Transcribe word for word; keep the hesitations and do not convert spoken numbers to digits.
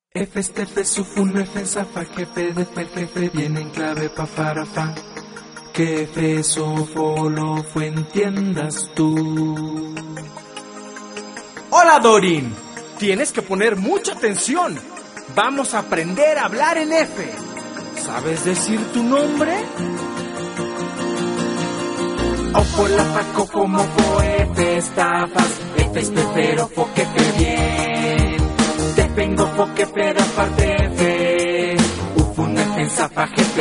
F este F sufun F zafa jefe de fer jefe viene en clave pa farafa. Que F sofolo fue entiendas tú. Hola Dorin, tienes que poner mucha atención. Vamos a aprender a hablar en F. ¿Sabes decir tu nombre? Opo la faco como fo F estafas. F es pero fo que fe bien. Te vengo fo que fe da parte F. Ufun F zafa jefe.